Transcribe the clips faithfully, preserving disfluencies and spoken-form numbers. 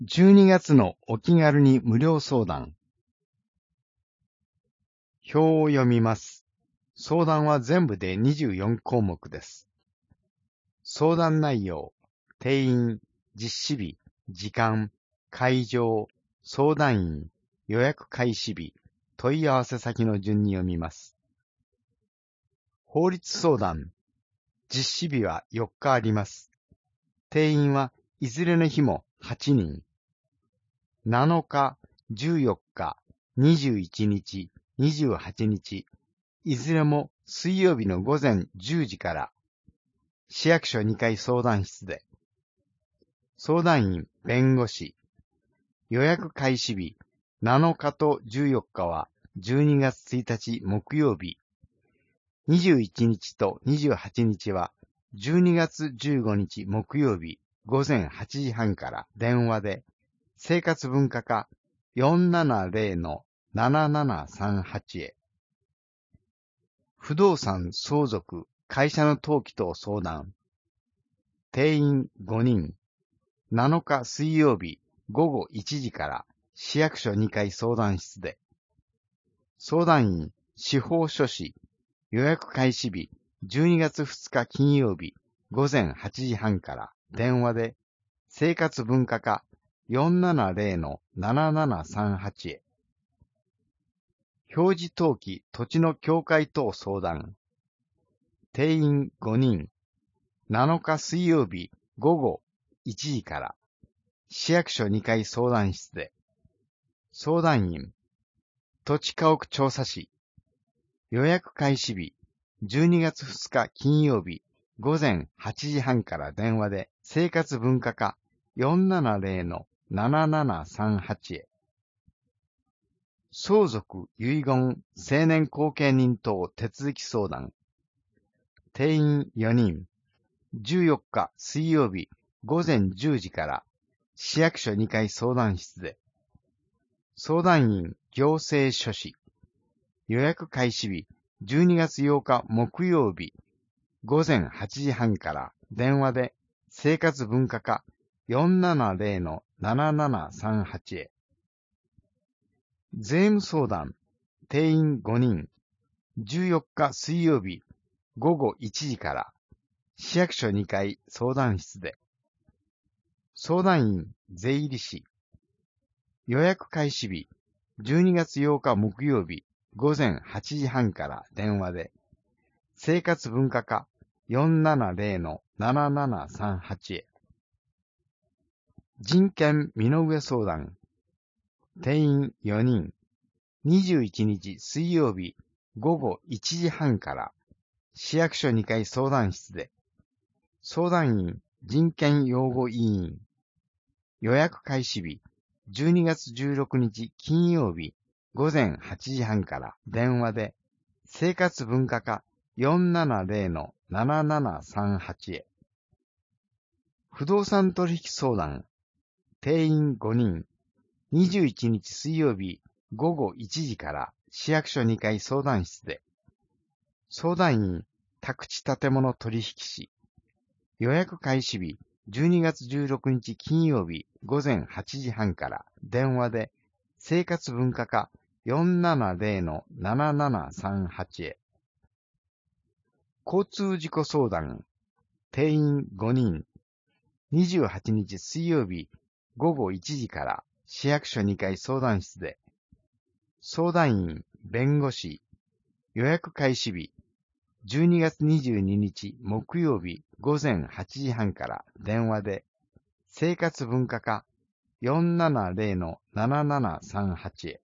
じゅうにがつのお気軽に無料相談。表を読みます。相談は全部でにじゅうよんこうもくです。相談内容、定員、実施日、時間、会場、相談員、予約開始日、問い合わせ先の順に読みます。法律相談、実施日はよっかあります。定員はいずれの日もはちにん。なのか、じゅうよっか、にじゅういちにち、にじゅうはちにち、いずれも水曜日のごぜんじゅうじから、市役所にかい相談室で、相談員、弁護士、予約開始日、なのかとじゅうよっかはじゅうにがつついたち木曜日、にじゅういちにちとにじゅうはちにちはじゅうにがつじゅうごにち木曜日ごぜんはちじはんから電話で、生活文化課 よんななゼロ ななななさんはち へ。不動産相続、会社の登記等相談。定員ごにん。なのか水曜日ごごいちじから市役所にかい相談室で。相談員、司法書士、予約開始日じゅうにがつふつか金曜日ごぜんはちじはんから電話で、生活文化課 よんななゼロ ななななさんはち へ。表示登記土地の境界等相談。定員ごにん。なのか水曜日ごごいちじから市役所にかい相談室で。相談員、土地家屋調査士。予約開始日じゅうにがつふつか金曜日ごぜんはちじはんから電話で、生活文化課 よんななゼロ ななななさんはち へ。相続、遺言、成年後見人等手続き相談。定員よにん。じゅうよっか水曜日ごぜんじゅうじから市役所にかい相談室で。相談員、行政書士。予約開始日じゅうにがつようか木曜日ごぜんはちじはんから電話で、生活文化課 よんななゼロ ななななさんはち へ。税務相談。定員ごにん。じゅうよっか水曜日ごごいちじから市役所にかい相談室で。相談員、税理士。予約開始日じゅうにがつようか木曜日ごぜんはちじはんから電話で、生活文化課 よんななゼロ ななななさんはち へ。人権身の上相談。定員よにん。にじゅういちにち水曜日ごごいちじはんから市役所にかい相談室で。相談員、人権擁護委員。予約開始日じゅうにがつじゅうろくにち金曜日ごぜんはちじはんから電話で、生活文化課 よんななゼロ ななななさんはち へ。不動産取引相談。定員ごにん。にじゅういちにち水曜日ごごいちじから市役所にかい相談室で。相談員、宅地建物取引士。予約開始日じゅうにがつじゅうろくにち金曜日ごぜんはちじはんから電話で、生活文化課 よんななゼロ ななななさんはち へ。交通事故相談。定員ごにん。にじゅうはちにち水曜日ごごいちじから市役所にかい相談室で。相談員、弁護士。予約開始日じゅうにがつにじゅうににち木曜日ごぜんはちじはんから電話で、生活文化課 よんななゼロ ななななさんはち へ。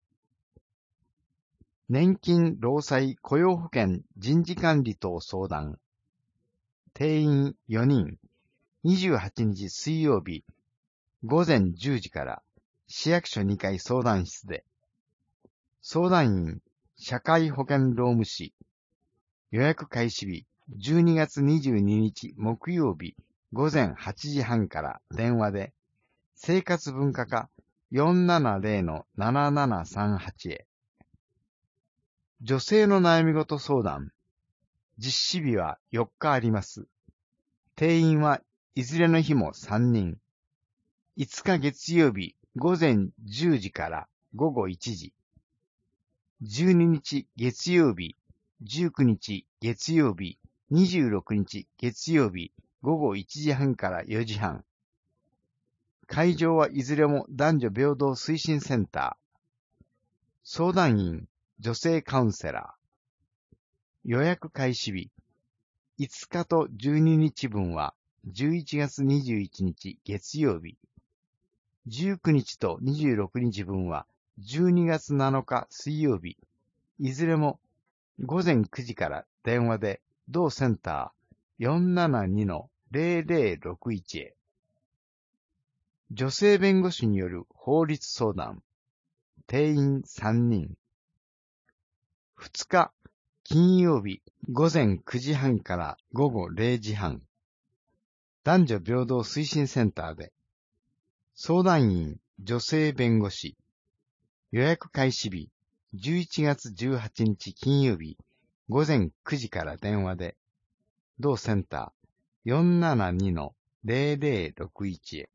年金、労災、雇用保険、人事管理等相談。定員よにん。にじゅうはちにち水曜日ごぜんじゅうじから市役所にかい相談室で。相談員、社会保険労務士。予約開始日じゅうにがつにじゅうににち木曜日ごぜんはちじはんから電話で、生活文化課 よんななゼロ ななななさんはち へ。女性の悩み事相談。実施日はよっかあります。定員はいずれの日もさんにん。 いつか月曜日午前じゅうじから午後いちじ。じゅうににち月曜日、じゅうくにち月曜日、にじゅうろくにち月曜日午後いちじはんからよじはん。会場はいずれも男女平等推進センター。相談員、女性カウンセラー。予約開始日。いつかとじゅうににちぶんはじゅういちがつにじゅういちにち月曜日。じゅうくにちとにじゅうろくにちぶんはじゅうにがつなのか水曜日。いずれもごぜんくじから電話で同センター よんななにのぜろぜろろくいち へ。女性弁護士による法律相談。定員さんにん。ふつか金曜日ごぜんくじはんからごごれいじはん。男女平等推進センターで。相談員、女性弁護士。予約開始日、じゅういちがつじゅうはちにち金曜日、ごぜんくじから電話で、同センター よんななにのぜろぜろろくいち へ。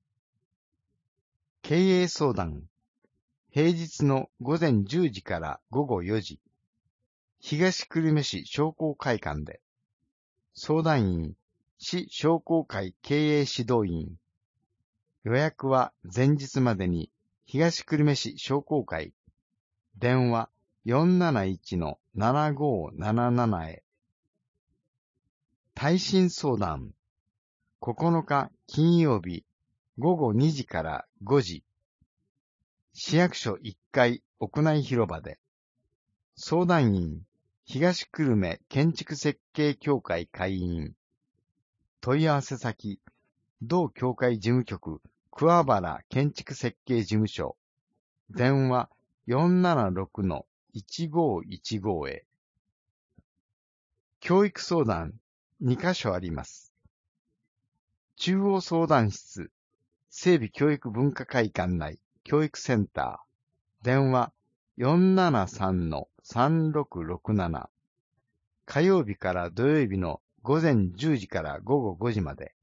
経営相談、平日のごぜんじゅうじからごごよじ、東久留米市商工会館で、相談員、市商工会経営指導員。予約は前日までに東久留米市商工会、電話 よんなないちのななごなななな へ。耐震相談、ここのか金曜日ごごにじからごじ、市役所いっかい屋内広場で、相談員、東久留米建築設計協会会員。問い合わせ先、同協会事務局、桑原建築設計事務所。電話 よんななろくのいちごいちご へ。教育相談にかしょあります。中央相談室、整備教育文化会館内教育センター。電話 よんななさんのさんろくろくなな。火曜日から土曜日のごぜんじゅうじからごごごじまで。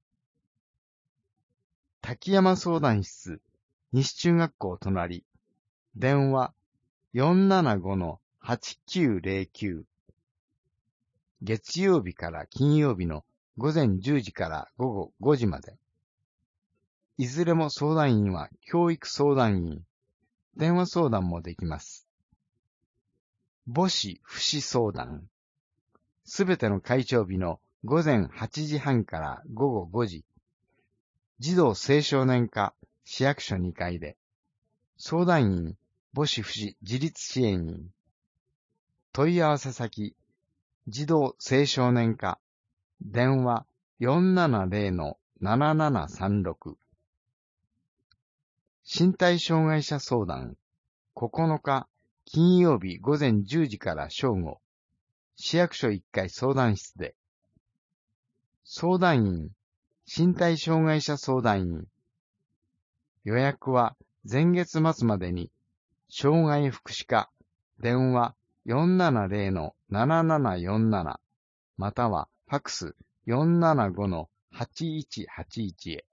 滝山相談室、西中学校隣。電話 よんななごのはちきゅうぜろきゅう。月曜日から金曜日のごぜんじゅうじからごごごじまで。いずれも相談員は教育相談員。電話相談もできます。母子父子相談。すべての会長日のごぜんはちじはんからごごごじ。児童青少年課市役所にかいで。相談員、母子父子自立支援員。問い合わせ先、児童青少年課。電話 よんななぜろのななななさんろく。身体障害者相談。ここのか金曜日ごぜんじゅうじから正午。市役所いっかい相談室で。相談員、身体障害者相談員。予約は前月末までに、障害福祉課、電話 よんななぜろのななななよんなな、またはファクス よんななごのはちいちはちいち へ。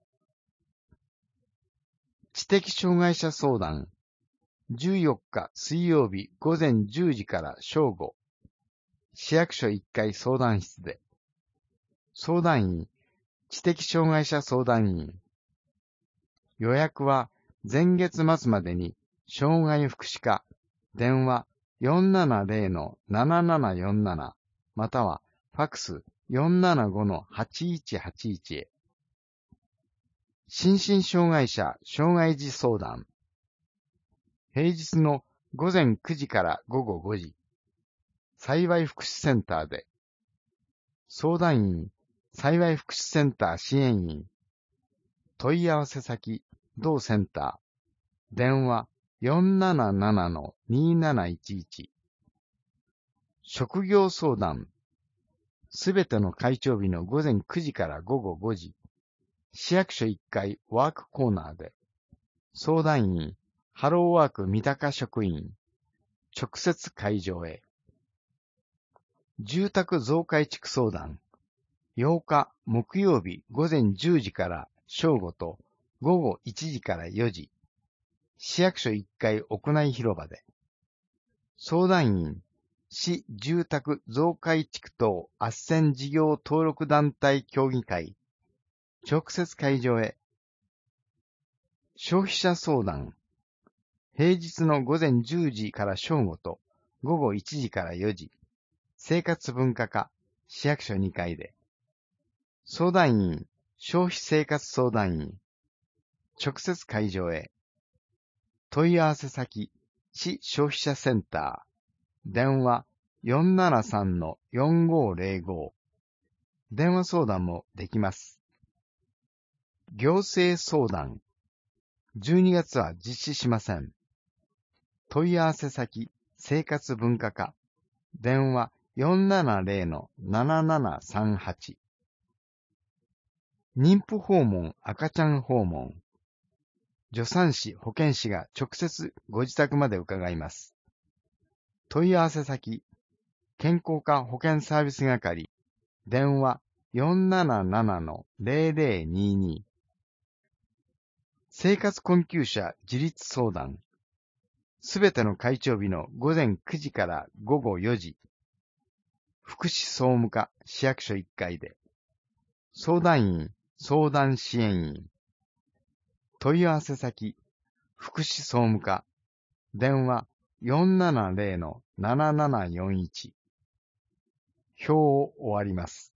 知的障害者相談。じゅうよっか水曜日ごぜんじゅうじから正午。市役所いっかい相談室で。相談員、知的障害者相談員。予約は前月末までに、障害福祉課、電話 よんななぜろのななななよんなな、またはファクス よんななごのはちいちはちいち へ。心身障害者障害児相談。平日のごぜんくじからごごごじ。幸い福祉センターで。相談員、幸い福祉センター支援員。問い合わせ先、同センター。電話 よんななななのになないちいち。職業相談。すべての会長日のごぜんくじからごごごじ。市役所いっかいワークコーナーで。相談員、ハローワーク三鷹職員。直接会場へ。住宅増改築相談。ようか木曜日ごぜんじゅうじから正午とごごいちじからよじ、市役所いっかい屋内広場で。相談員、市住宅増改築等斡旋事業登録団体協議会、直接会場へ。消費者相談、平日の午前じゅうじから正午とごごいちじからよじ、生活文化課、市役所にかいで。相談員、消費生活相談員、直接会場へ。問い合わせ先、市消費者センター、電話 よんななさんのよんごーぜろご、電話相談もできます。行政相談、じゅうにがつは実施しません。問い合わせ先、生活文化課、電話 よんななぜろのななななさんはち。妊婦訪問、赤ちゃん訪問。助産師、保健師が直接ご自宅まで伺います。問い合わせ先、健康課保健サービス係、電話 よんななななのぜろぜろにに。生活困窮者自立相談。すべての会長日の午前くじからごごよじ。福祉総務課市役所いっかいで。相談員、相談支援員。問い合わせ先、福祉総務課。電話 よんななぜろのななななよんいち。表を終わります。